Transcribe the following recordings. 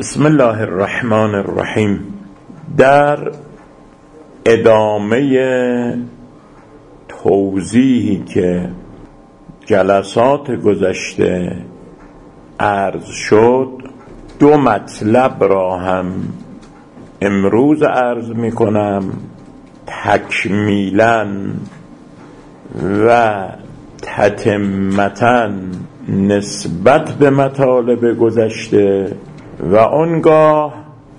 بسم الله الرحمن الرحیم. در ادامه توضیحی که جلسات گذشته عرض شد، دو مطلب را هم امروز عرض می کنم تکمیلاً و تتمتاً نسبت به مطالب گذشته و آنگاه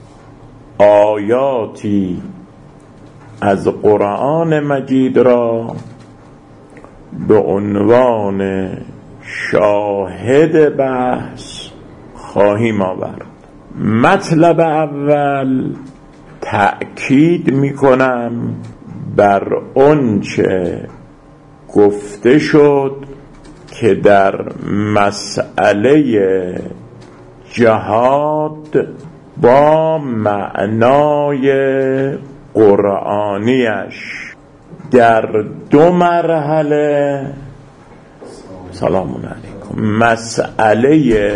آیاتی از قرآن مجید را به عنوان شاهد بحث خواهیم آورد. مطلب اول، تأکید می کنم بر آنچه گفته شد که در مسئله جهاد با معنای قرآنیش در دو مرحله سلام علیکم مسئله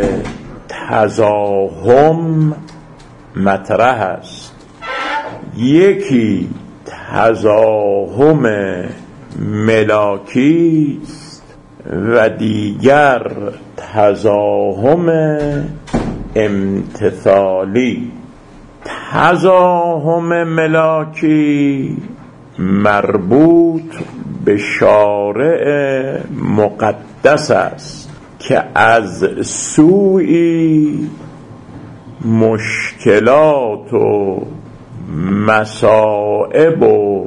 تزاحم مطرح است. یکی تزاحم ملاکی و دیگر تزاحم امتثالی. تزاحم ملاکی مربوط به شارع مقدس است که از سوی مشکلات و مصائب و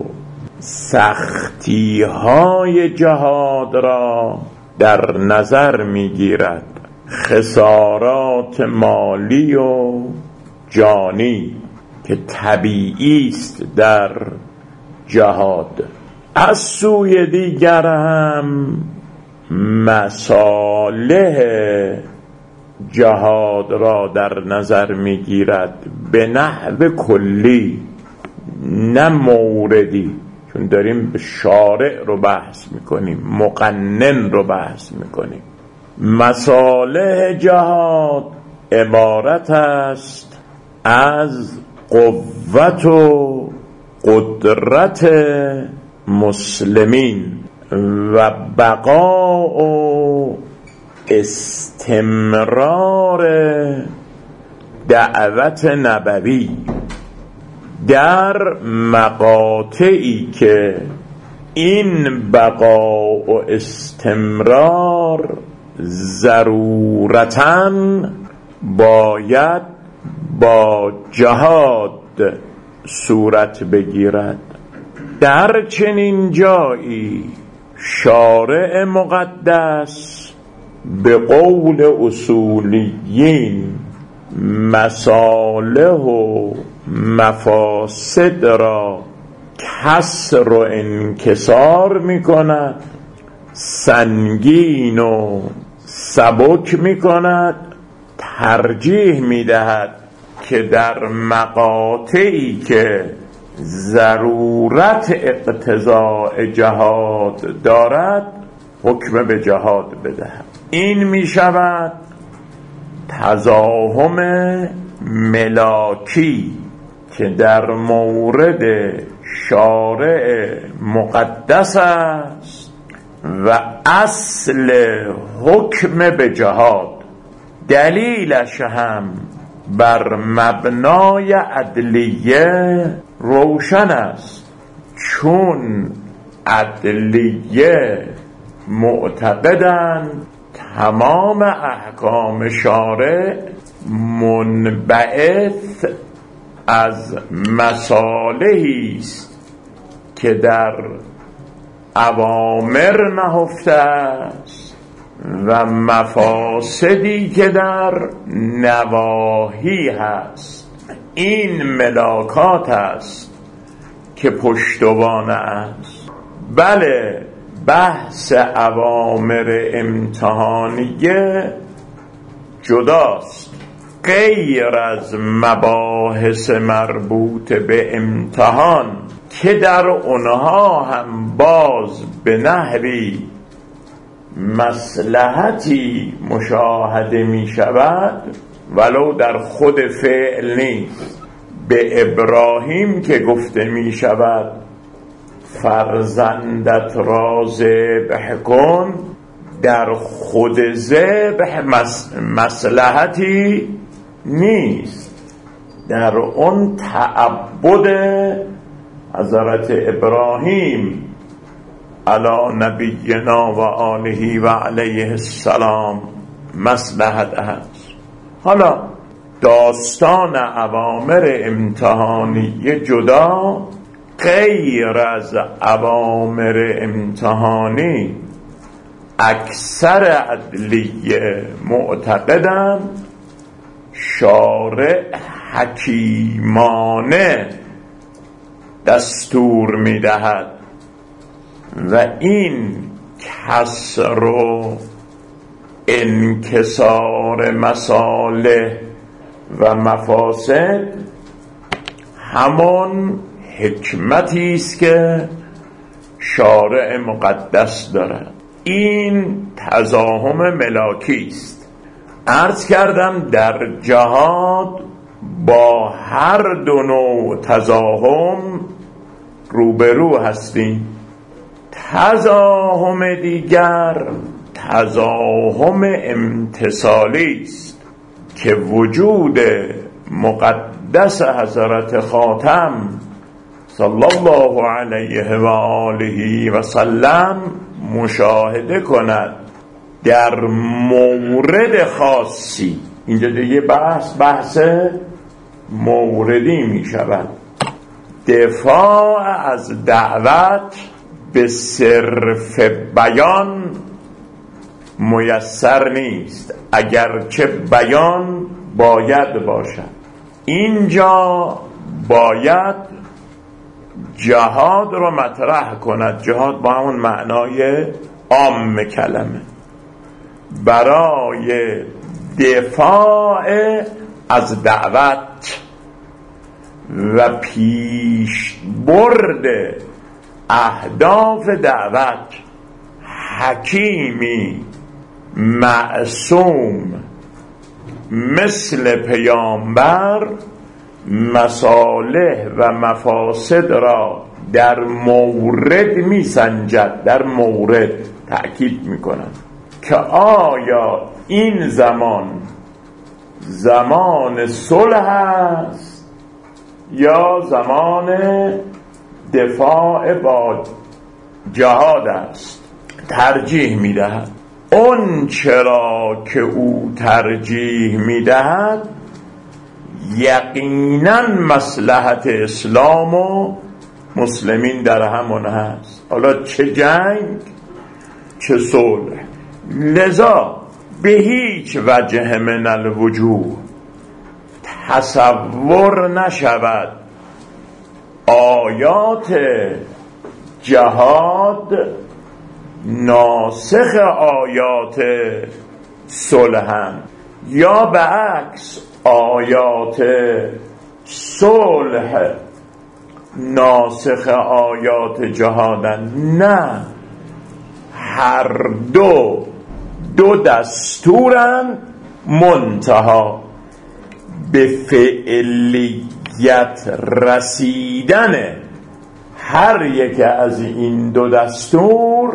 سختی های جهاد را در نظر میگیرد، خسارات مالی و جانی که طبیعی است در جهاد. از سوی دیگر هم مصالح جهاد را در نظر میگیرد به نحو کلی، نه موردی، چون داریم شارع رو بحث میکنیم، مقنن رو بحث میکنیم. مصالح جهاد عبارت است از قوت و قدرت مسلمین و بقاء و استمرار دعوت نبوی در مقاطعی که این بقا و استمرار ضرورتاً باید با جهاد صورت بگیرد. در چنین جایی شارع مقدس به قول اصولیین مصالح و مفاسد را کسر و انکسار می کند، سنگین و سبک می کند، ترجیح می دهد که در مقاطعی که ضرورت اقتضاء جهاد دارد حکم به جهاد بدهد. این می شود تزاحم ملاکی که در مورد شارع مقدس است و اصل حکم به جهاد. دلیلش هم بر مبنای عدلیه روشن است، چون عدلیه معتقدند تمام احکام شارع منبعث از مصالحی است که در اوامر نهفته است و مفاسدی که در نواهی هست. این ملاکات است که پشتوانه است. بله، بحث اوامر امتحانیه جداست، غیر از مباحث مربوط به امتحان که در اونها هم باز به نحوی مصلحتی مشاهده می شود، ولو در خود فعل نیست. به ابراهیم که گفته می شود فرزندت را ذبح کن، در خود ذبح مصلحتی نیست، در اون تعبد حضرت ابراهیم علی نبینا و آله و علیه السلام مصلحت هست. حالا داستان اوامر امتحانی جدا، غیر از اوامر امتحانی اکثر عدلیه معتقدن شارع حکیمانه دستور میدهد و این کسر و انکسار مصالح و مفاسد همون حکمتی است که شارع مقدس دارد. این تزاحم ملاکی است. عرض کردم در جهاد با هر دو نوع تزاحم روبرو هستیم. تزاحم دیگر تزاحم امتصالی است که وجود مقدس حضرت خاتم صلی الله علیه و آله و سلم مشاهده کند در مورد خاصی. اینجا دیگه بحث موردی می شود. دفاع از دعوت به صرف بیان میسر نیست، اگرچه بیان باید باشد. اینجا باید جهاد رو مطرح کند، جهاد با همون معنای عام کلمه، برای دفاع از دعوت و پیش برد اهداف دعوت. حکیمی معصوم مثل پیامبر مصالح و مفاسد را در مورد می سنجد، در مورد تأکید می کند که آیا این زمان صلح است یا زمان دفاع با جهاد است. ترجیح می دهد. اون چرا که او ترجیح می دهد یقینا مصلحت اسلام و مسلمین در همون هست، حالا چه جنگ چه صلح. لذا به هیچ وجه من الوجوه تصور نشود آیات جهاد ناسخ آیات صلحن یا به عکس آیات صلح ناسخ آیات جهادن. نه، هر دو دستورن، منتها به فعلیت رسیدن هر یک از این دو دستور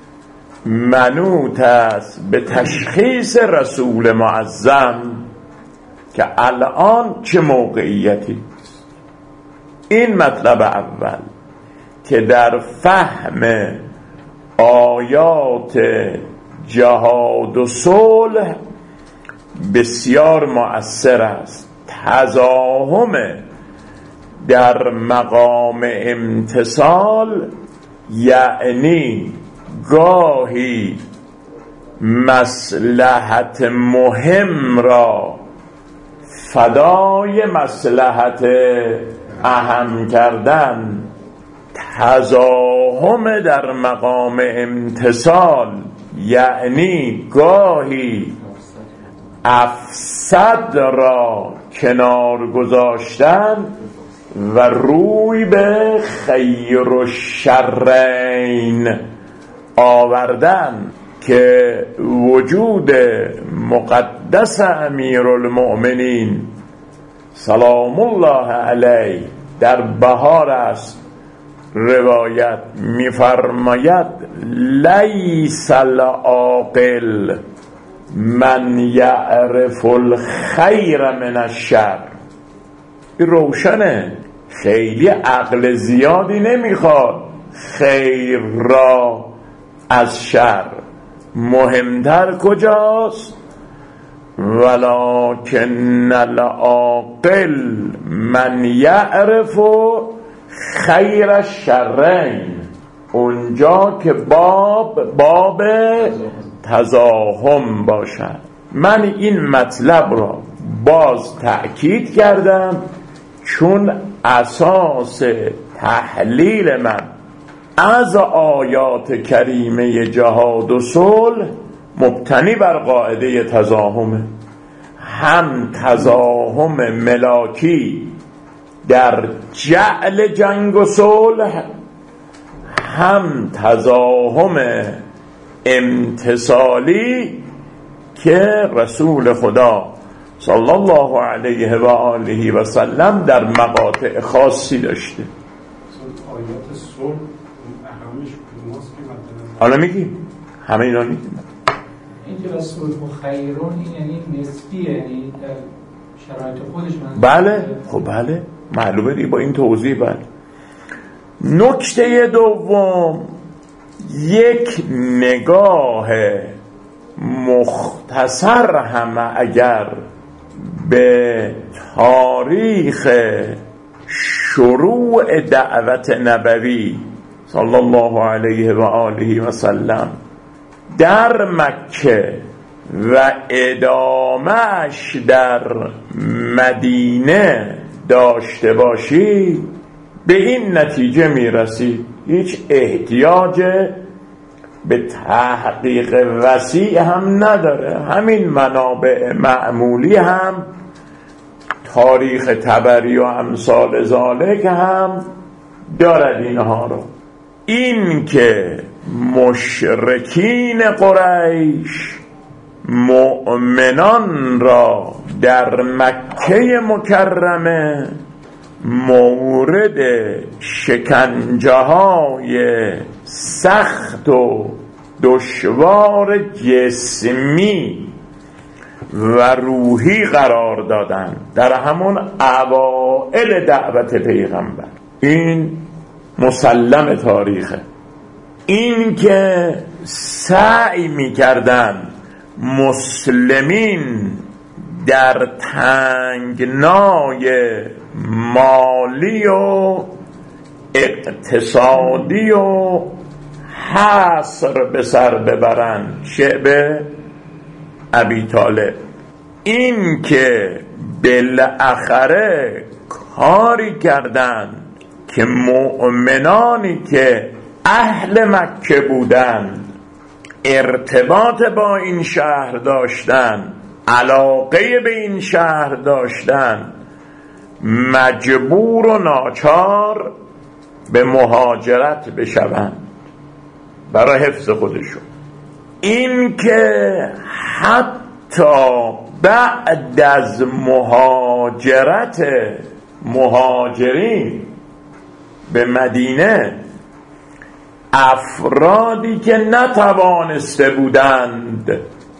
منوط است به تشخیص رسول معظم که الان چه موقعیتی است. این مطلب اول که در فهم آیات جهاد و صلح بسیار مؤثر است. تزاحم در مقام امتصال یعنی گاهی مصلحت مهم را فدای مصلحت اهم کردن. تزاحم در مقام امتصال یعنی گاهی افسد را کنار گذاشتن و روی به خیر و شرین آوردن. که وجود مقدس امیرالمؤمنین سلام الله علیه در بهار است. روایت می‌فرماید لیس العاقل من یعرف الخیر من الشر. این روشنه، خیلی عقل زیادی نمیخواد خیر را از شر. مهمتر کجاست؟ ولکن العاقل من یعرف خیر الشرین، اونجا که باب تزاحم باشد. من این مطلب را باز تأکید کردم چون اساس تحلیل من از آیات کریمه جهاد و صلح مبتنی بر قاعده تزاحمه. هم تزاحم ملاکی در جعل جنگ و صلح، هم تزاحم امتصالی که رسول خدا صلی الله علیه و آله و سلم در مقاطع خاصی داشته. آیات صلح اهمش کدوماست که مثلا حالا میگیم همه اینا میگیم. این که صلح و خیرون این یعنی نسبیه، یعنی در شرایط خودش من بله خب بله معلومه دی با این توضیح. بله. نکته دوم، یک نگاه مختصر هم اگر به تاریخ شروع دعوت نبوی صلی الله علیه و آله و سلم در مکه و ادامهش در مدینه داشته باشی، به این نتیجه میرسید هیچ احتیاج به تحقیق وسیع هم نداره. همین منابع معمولی هم، تاریخ طبری و امثال ذالک هم دارد اینها رو. این که مشرکین قریش مؤمنان را در مکه مکرمه مورد شکنجه های سخت و دشوار جسمی و روحی قرار دادن در همون اوائل دعوت پیغمبر، این مسلم تاریخه. این که سعی می‌کردن مسلمین در تنگنای مالی و اقتصادی و حصر به سر ببرن شعب ابی طالب، این که بالاخره کاری کردن که مؤمنانی که اهل مکه بودند، ارتباط با این شهر داشتن، علاقه به این شهر داشتن، مجبور و ناچار به مهاجرت بشوند برای حفظ خودشون. این که حتی بعد از مهاجرت مهاجرین به مدینه، افرادی که نتوانسته بودند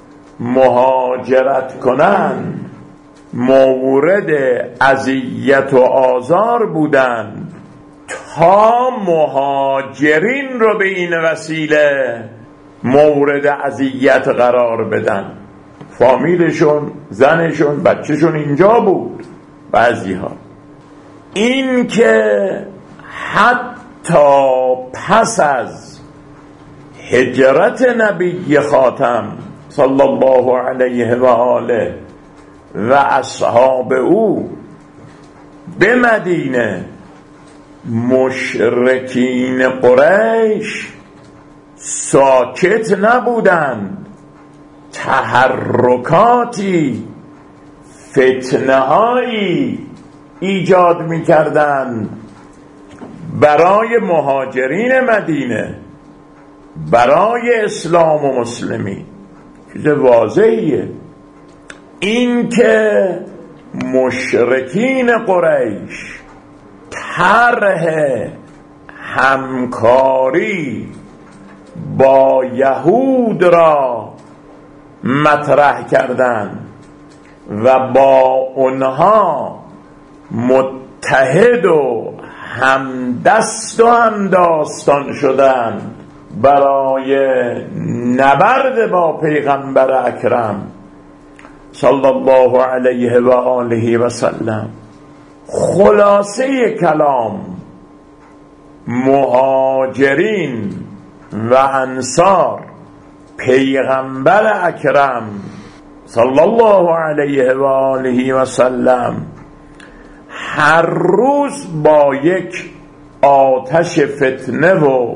مهاجرت کنند مورد اذیت و آزار بودند، تا مهاجرین رو به این وسیله مورد اذیت قرار بدن. فامیلشون، زنشون، بچهشون اینجا بود بعضی ها. این که حتی پس از هجرت نبی خاتم صلی الله علیه و آله و اصحاب او به مدینه، مشرکین قریش ساکت نبودند، تحرکاتی، فتنه‌هایی ایجاد می‌کردند برای مهاجرین مدینه. برای اسلام و مسلمین چیز واضحیه. این که مشرکین قریش طرح همکاری با یهود را مطرح کردند و با اونها متحد و همدست و همداستان شدند برای نبرد با پیغمبر اکرم صلی الله علیه و آله و سلم. خلاصه کلام مهاجرین و انصار پیغمبر اکرم صلی الله علیه و آله و سلم هر روز با یک آتش فتنه و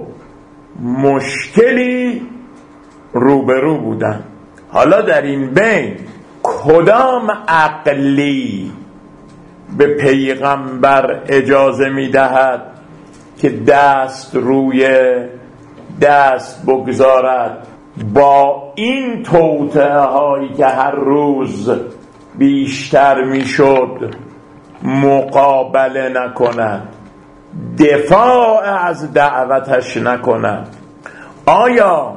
مشکلی روبرو بودن. حالا در این بین کدام عقلی به پیغمبر اجازه میدهد که دست روی دست بگذارد با این توطئه هایی که هر روز بیشتر میشد مقابله نکند، دفاع از دعوتش نکند؟ آیا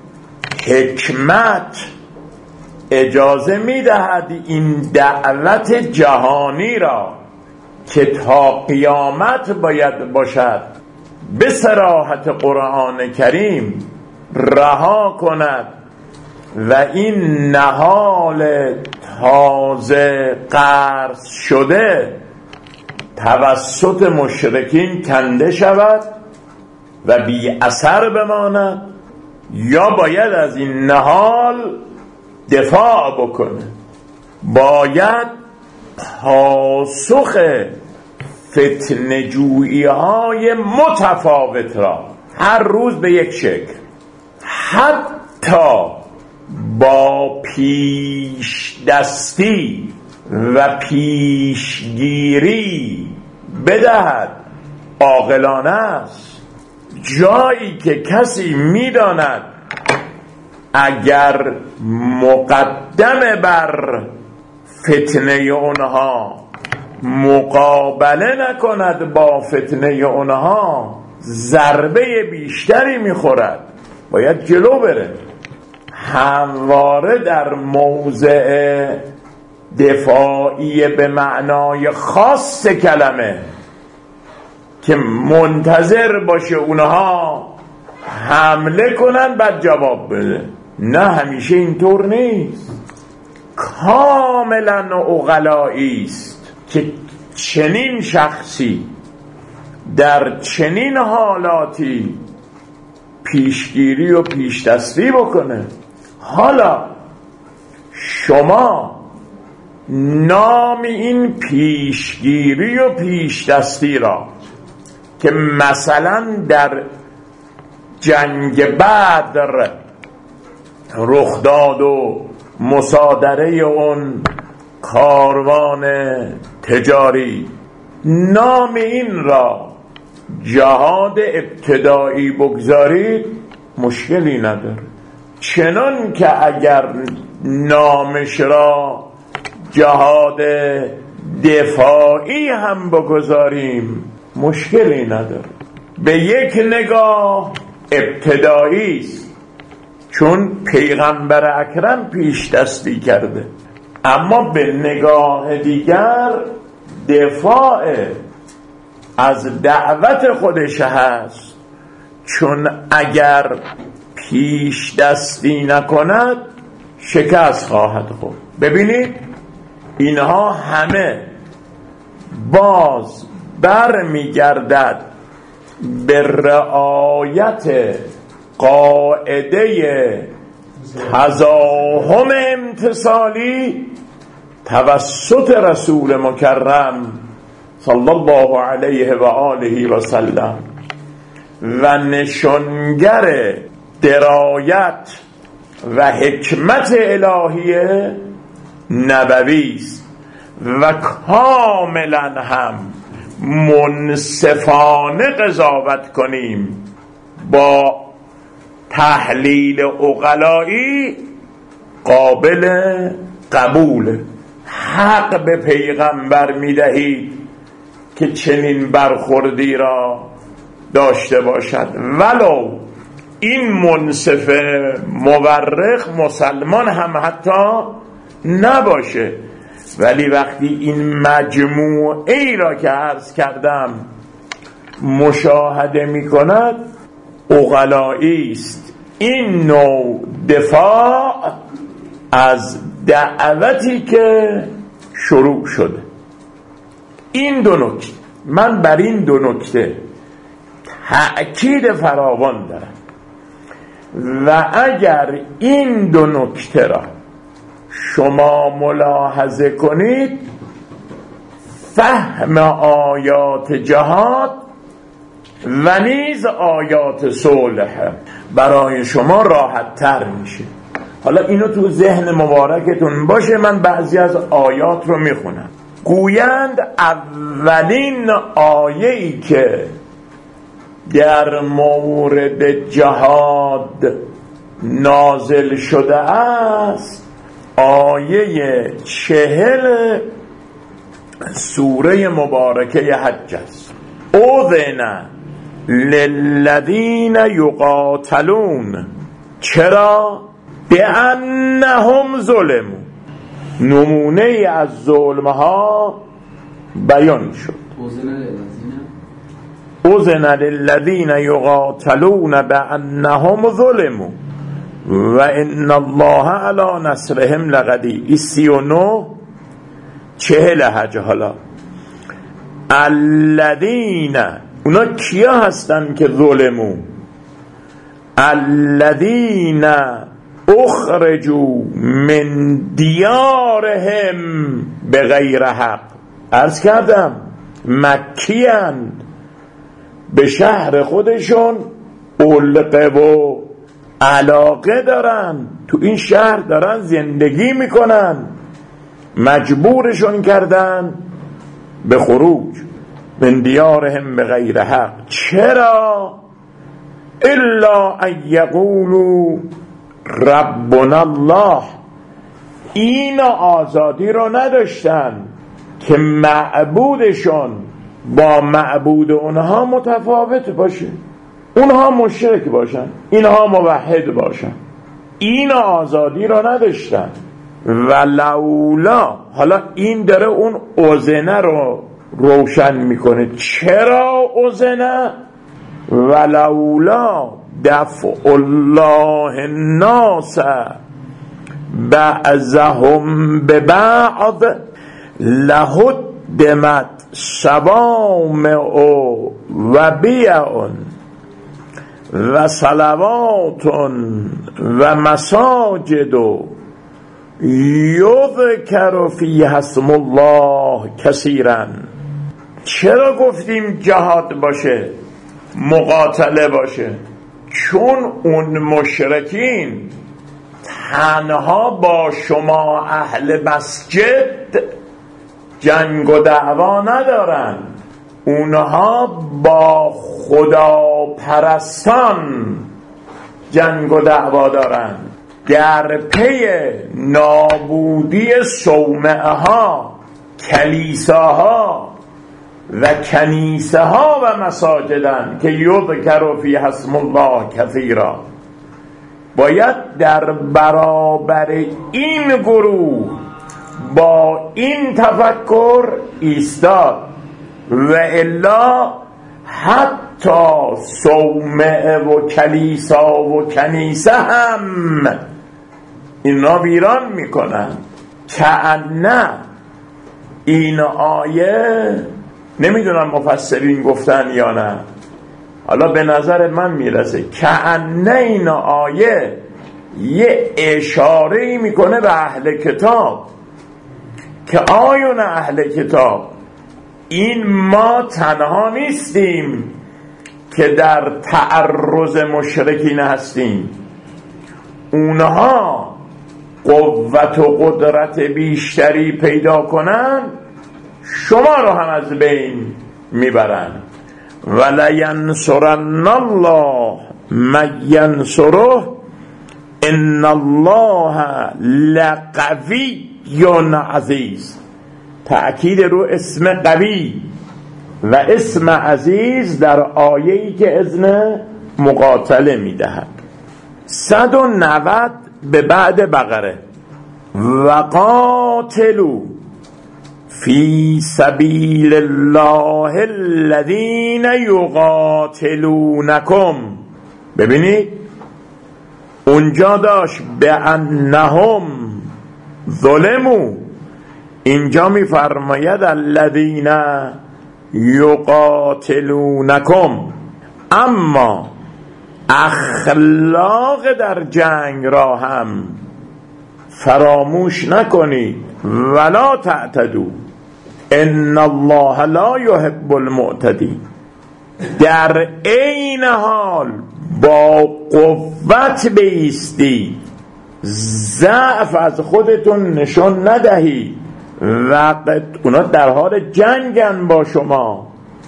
حکمت اجازه میدهد این دعوت جهانی را که تا قیامت باید باشد به صراحت قرآن کریم رها کند و این نهال تازه قرض شده توسط مشرکین کنده شود و بی اثر بماند، یا باید از این نهال دفاع بکنه؟ باید پاسخ فتنه جویی های متفاوت را هر روز به یک شکل، حتی با پیش دستی و پیشگیری بدهد. عاقلانه است. جایی که کسی میداند اگر مقدم بر فتنه اونها مقابله نکند با فتنه اونها ضربه بیشتری میخورد، باید جلو بره. همواره در موضع دفاعی به معنای خاص کلمه که منتظر باشه اونها حمله کنن بعد جواب بده. نه، همیشه اینطور نیست. کاملا عقلایی است که چنین شخصی در چنین حالاتی پیشگیری و پیشدستی بکنه. حالا شما نام این پیشگیری و پیشدستی را که مثلا در جنگ بدر رخ داد و مصادره اون کاروان تجاری، نام این را جهاد ابتدایی بگذارید مشکلی نداره. چنان که اگر نامش را جهاد دفاعی هم بگذاریم مشکلی نداره. به یک نگاه ابتدایی است چون پیغمبر اکرم پیش دستی کرده، اما به نگاه دیگر دفاع از دعوت خودش هست، چون اگر پیش دستی نکند شکست خواهد خورد. ببینید اینها همه باز برمیگردد به رعایت قاعده تزاحم امتصالی توسط رسول مکرم صلی الله علیه و آله و سلم و نشانگر درایت و حکمت الهیه نبوی است و کاملا هم منصفانه قضاوت کنیم با تحلیل عقلایی قابل قبوله. حق به پیغمبر میدهید که چنین برخوردی را داشته باشد، ولو این منصف مورخ مسلمان هم حتی نباشه. ولی وقتی این مجموعه ای را که عرض کردم مشاهده می کند، عقلایی است. این نوع دفاع از دعوتی که شروع شده. این دو نکته، من بر این دو نکته تأکید فراوان دارم و اگر این دو نکته را شما ملاحظه کنید، فهم آیات جهاد و نیز آیات صلح برای شما راحت تر میشه. حالا اینو تو ذهن مبارکتون باشه. من بعضی از آیات رو میخونم. گویند اولین آیه‌ای که در مورد جهاد نازل شده است آیه 40 سوره مبارکه حج است. اذن للذین یقاتلون، چرا؟ بانهم ظلموا، نمونه از ظلمها بیان شد. اذن للذین یقاتلون بانهم ظلموا و ان الله علی نصرهم لقدیر. 39 40 حج. حالا الذین، اونا کیا هستن که ظلمو؟ الذین اخرجوا من دیارهم بغیر حق. عرض کردم مکیان، به شهر خودشون علقه و علاقه دارن، تو این شهر دارن زندگی میکنن، مجبورشون کردن به خروج من دیارهم بغیر حق. چرا؟ الا ان یقولوا ربنا الله. این آزادی رو نداشتن که معبودشون با معبود اونها متفاوت باشه، اونها مشرک باشن اینها موحد باشن. این آزادی رو نداشتن. ولولا، حالا این داره اون اذنه رو روشن میکنه. چرا اذنه؟ ولولا دفع الله الناس بعضهم ببعض لهدمت صوامع و بیع و صلوات و مساجد یذکر فیها اسم الله کثیرا. چرا گفتیم جهاد باشه، مقاتله باشه؟ چون اون مشرکین تنها با شما اهل مسجد جنگ و دعوا ندارن، اونها با خدا پرستان جنگ و دعوا دارن. در پی نابودی صومعه ها، کلیساها و کنیسه ها و مساجدن که یذکر فیها اسم الله کثیرا. باید در برابر این گروه با این تفکر ایستاد و الا حتی صومعه و کلیسا و کنیسه هم اینا ویران میکنن. کأنه این آیه، نمیدونم مفسرین گفتن یا نه، حالا به نظر من میرسه کأنه این آیه یه اشاره‌ای میکنه به اهل کتاب که آیون اهل کتاب، این ما تنها نیستیم که در تعرض مشرکین هستیم، اونها قوت و قدرت بیشتری پیدا کنن شما رو هم از بین میبرن. ولینصرن الله من ینصره ان الله لقوی عزیز. تأکید رو اسم قوی و اسم عزیز در آیه‌ای که اذن مقاتله میدهد. 190 به بعد بقره. وقاتلوا فی سبیل الله الذین یقاتلونکم. ببینید اونجا داشت به انهم ظلموا، اینجا میفرماید الذین یقاتلونکم. اما اخلاق در جنگ را هم فراموش نکنید. ولا تعتدوا ان الله لا يحب المعتدین. در عین حال با قوت بایستید، ضعف از خودتون نشون ندهید. وقت اونا در حال جنگن با شما.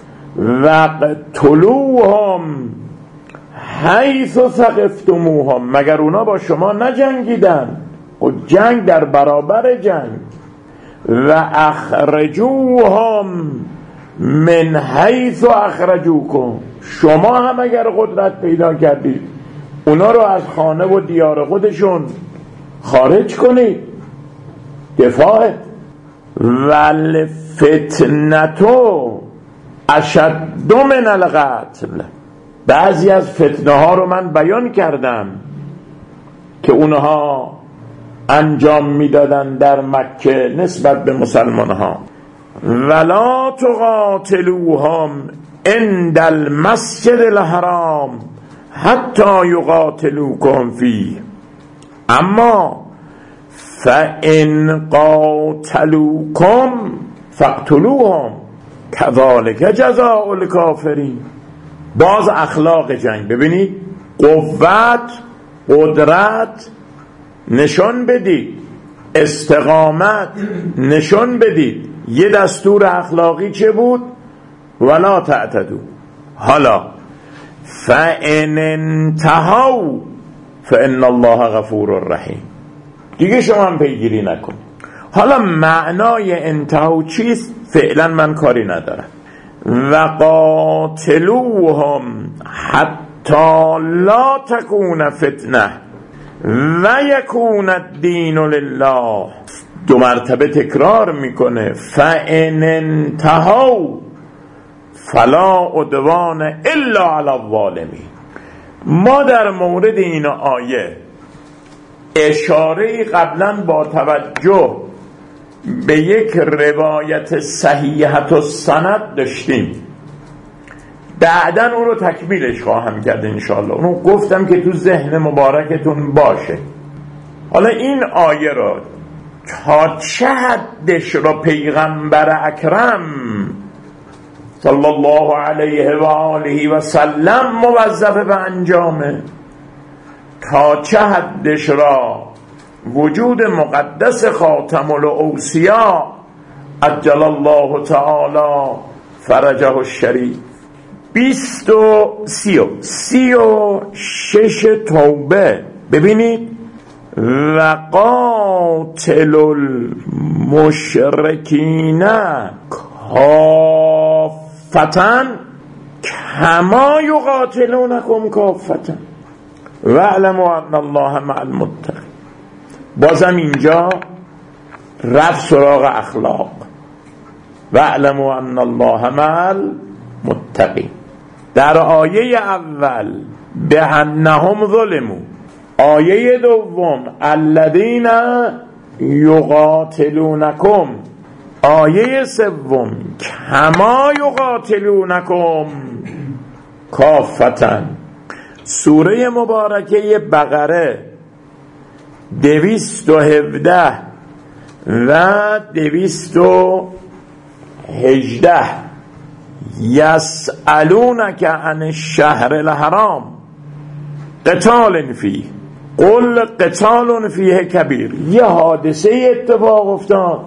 وقتلوهم حیث ثقفتموهم، مگر اونا با شما نجنگیدن؟ و جنگ در برابر جنگ. و اخرجوهم من حیث اخرجوکم، شما هم اگر قدرت پیدا کردید اونا رو از خانه و دیار خودشون خارج کنید. دفاع. والفتنتو اشد من القتل. بعضی از فتنه ها رو من بیان کردم که اونها انجام میدادن در مکه نسبت به مسلمان ها. ولا تقاتلوهم عند المسجد الحرام حتی یقاتلوکم فیه. اما فان قاتلوکم فاقتلوهم کذالک جزاء الکافرین. باز اخلاق جنگ. ببینید قوت، قدرت نشون بدید، استقامت نشون بدید. یه دستور اخلاقی چه بود؟ ولا تعتدوا. حالا فان انتهوا فان الله غفور رحیم. دیگه شما هم پیگیری نکنید. حالا معنای انتهوا چیست؟ فعلا من کاری ندارم. وقاتلوهم حتی لا تکون فتنه و یکون الدین لله. 2 مرتبه تکرار میکنه فان انتهوا فلا عدوان الا علی الظالمین. ما در مورد این آیه اشاره قبلا با توجه به یک روایت صحیحه السند داشتیم، بعدن اون رو تکمیلش خواهم کرد انشاءالله. اونو گفتم که تو ذهن مبارکتون باشه. حالا این آیه را تا چه حدش را پیغمبر اکرم صلی الله علیه و آله و سلم موظف به انجامه، تا چه حدش را وجود مقدس خاتم الاوصیا عجل الله تعالی فرجه الشریف 36 توبه. ببینید وقاتل المشرکین کافتا کما یقاتلونکم کافتا واعلموا ان الله مع المتقین. بازم اینجا رفت سراغ اخلاق. واعلموا ان الله مع المتقین. در آیه اول به انهم ظلموا، آیه دوم الذین یقاتلونکم، آیه سوم کما یقاتلونکم کافتا. سوره مبارکه بقره 217 و 218 یسألونک عن الشهر الحرام قتال فیه قل قتال فیه کبیر. یه حادثه اتفاق افتاد،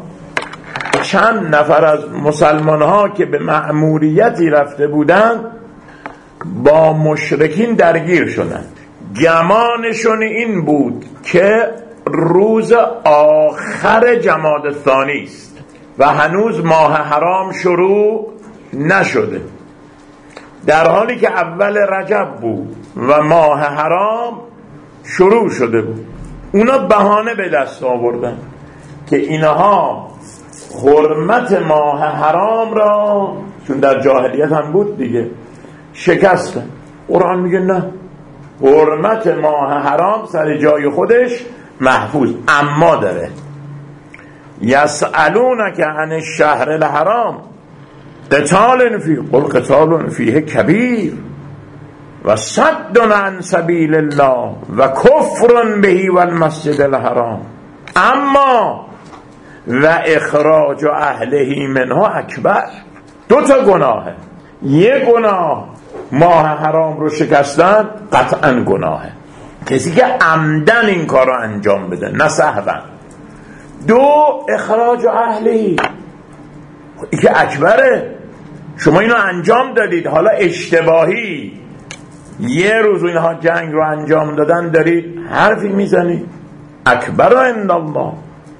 چند نفر از مسلمان ها که به مأموریتی رفته بودند با مشرکین درگیر شدن. گمانشون این بود که روز آخر جمادی الثانی است و هنوز ماه حرام شروع نشده، در حالی که اول رجب بود و ماه حرام شروع شده بود. اونا بهانه به دست آوردن که اینها حرمت ماه حرام را، چون در جاهلیت هم بود دیگه، شکستن. قرآن میگه نه، حرمت ماه حرام سر جای خودش محفوظ، اما داره یسألونک عن الشهر الحرام قتال فیه قل قتال فیه کبیر و صد عن سبیل الله و کفر به و المسجد الحرام اما و اخراج اهله منها اکبر. 2 تا گناهه. یه گناه ماه حرام رو شکستن، قطعا گناهه، کسی که عمدن این کار رو انجام بده نه سهوا. 2 اخراج اهله، این که اکبره. شما اینو انجام دادید، حالا اشتباهی یه روز اینها جنگ رو انجام دادن دارید حرفی میزنید، اکبر عند الله.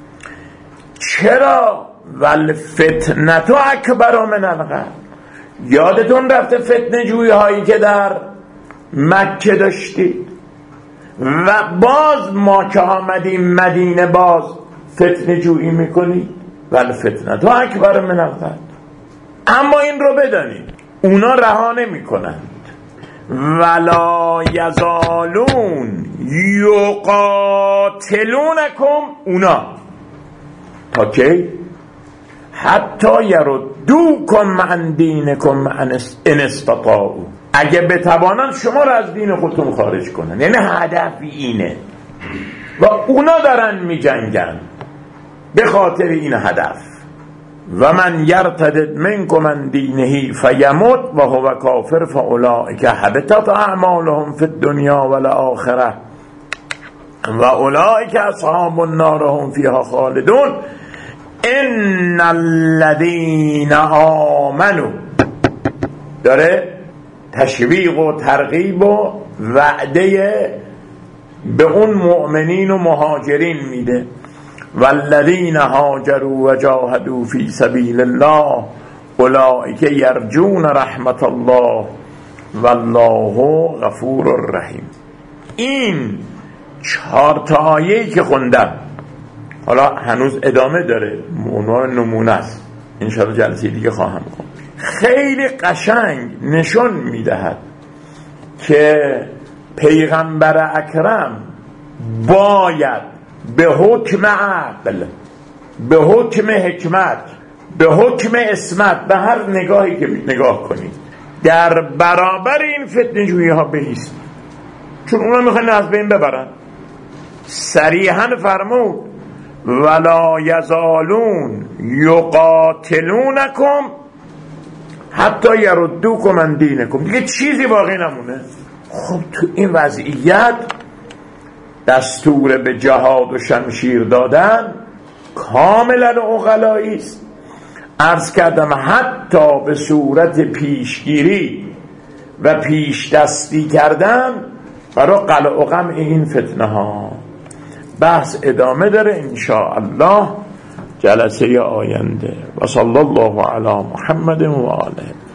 چرا؟ والفتنة اکبر من القتل. یادتون رفته فتنه جویی هایی که در مکه داشتید و باز ما که آمدیم مدینه باز فتنه جویی میکنید. والفتنة اکبر من القتل. اما این رو بدانید اونا رها نمیکنند. ولا یزالون یقاتلونکم، اونا تا کی؟ حتی یردوکم عن دینکم ان استطاعوا، اگه بتوانند شما رو از دین خودتون خارج کنن. یعنی هدف اینه و اونا دارن میجنگن به خاطر این هدف. و من یرتد منکم عن دینه فیمت و هو کافر فاولئک حبطت اعمالهم فی الدنیا والآخره و اولئک اصحاب النار هم فیها خالدون. ان الذین آمنوا، داره تشویق و ترغیب و وعده به اون مؤمنین و مهاجرین میده. والذین هاجروا و جاهدوا فی سبیل الله اولئک یرجون رحمت الله والله غفور رحیم. این 4 تا آیه‌ای که خوندم، حالا هنوز ادامه داره، عنوان نمونه است، انشاءالله جلسه دیگه خواهم گفت. خیلی قشنگ نشون میدهد که پیغمبر اکرم باید به حکم عقل، به حکم حکمت، به حکم عصمت، به هر نگاهی که نگاه کنید، در برابر این فتنه جویی ها بایست، چون اونا میخوان از بین ببرن. صریحا فرمود ولا یزالون یقاتلونکم حتی یردوکم عن دینکم. دیگه چیزی باقی نمونه. خب تو این وضعیت دستور به جهاد و شمشیر دادن کاملا عقلایی است. عرض کردم حتی به صورت پیشگیری و پیش دستی کردن برای قلع و قمع این فتنه ها. بحث ادامه داره انشاءالله جلسه آینده. و صلی الله علی محمد و آله.